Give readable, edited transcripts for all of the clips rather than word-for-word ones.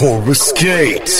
Coruscate.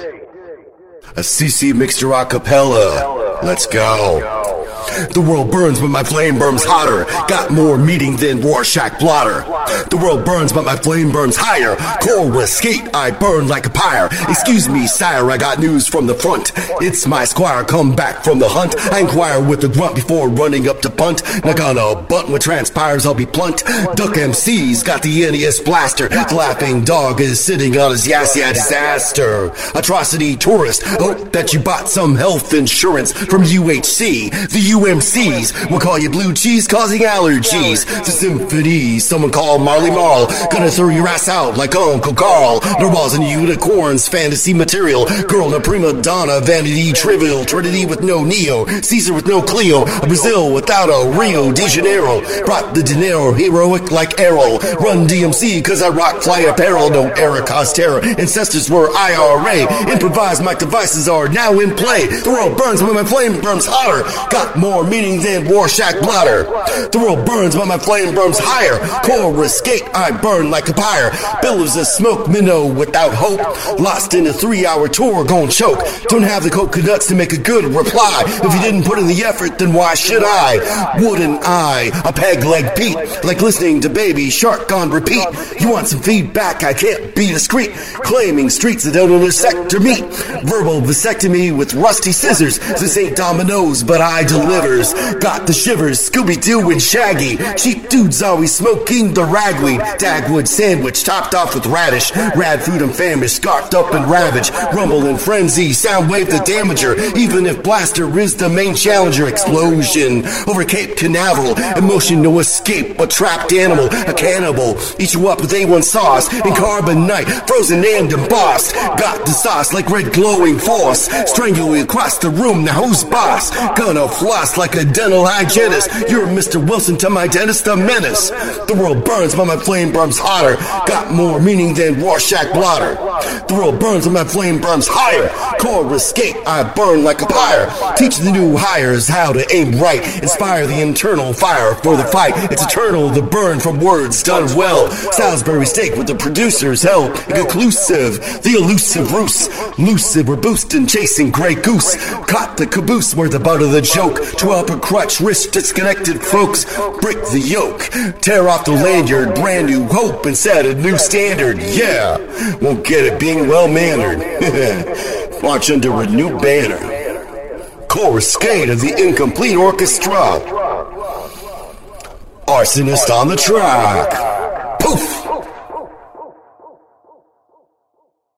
A CC mixture a cappella. Let's go. The world burns, but my flame burns hotter. Got more meaning than Rorschach blotter. The world burns, but my flame burns higher. Coruscate, I burn like a pyre. Excuse me, sire, I got news from the front. It's my squire, come back from the hunt. I inquire with a grunt before running up to punt. Not gonna bunt what transpires, I'll be blunt. Duck MC's got the NES blaster. The laughing dog is sitting on his yeah disaster. Atrocity tourist, hope that you bought some health insurance from UHC. The UMCs will call you blue cheese causing allergies. The symphony, someone call Marley Marl. Gonna throw your ass out like Uncle Carl. Narwhals and unicorns, fantasy material. Girl, a prima donna, vanity trivial. Trinity with no Neo, Caesar with no Cleo. A Brazil without a Rio de Janeiro. Brought the dinero, heroic like Errol. Run DMC cause I rock fly apparel. No era cause terror, ancestors were IRA. Improvised mic devices are now in play. The world burns when my flame burns hotter. Got more meaning than Rorschach blotter. The world burns but my flame burns higher. Coruscate, I burn like a pyre. Billows of smoke, minnow without hope. Lost in a 3-hour tour, gon' choke. Don't have the coconuts to make a good reply. If you didn't put in the effort, then why should I? Wouldn't I? A peg leg Pete, like listening to Baby Shark on repeat. You want some feedback? I can't be discreet. Claiming streets that don't intersect or meet. Verbal vasectomy with rusty scissors. This ain't Domino's, but I delivers. Got the shivers, Scooby-Doo and Shaggy. Cheap dudes always smoking the ragweed. Dagwood sandwich topped off with radish. Rad food and famished, scarfed up and ravaged. Rumble and frenzy, Soundwave the damager. Even if Blaster is the main challenger. Explosion over Cape Canaveral. Emotion no escape, a trapped animal. A cannibal, eat you up with A1 sauce and carbonite, frozen and embossed. Got the sauce like red glowing force. Strangle you across the room, now who's boss? Gonna floss like a dental hygienist. You're Mr. Wilson to my dentist, a menace. The world burns but my flame burns hotter. Got more meaning than Rorschach blotter. The world burns but my flame burns higher. Coruscate, I burn like a pyre. Teach the new hires how to aim right. Inspire the internal fire for the fight. It's eternal, the burn from words done well. Salisbury steak with the producer's help. Conclusive, the elusive roost. Lucid, we're boosting, chasing Grey Goose. Caught the caboose, we're the butt of the joke. 12 crutch, wrist disconnected folks. Break the yoke, tear off the lanyard. Brand new hope and set a new standard. Yeah, won't get it being well mannered. March under a new banner. Coruscate of the incomplete orchestra. Arsonist on the track.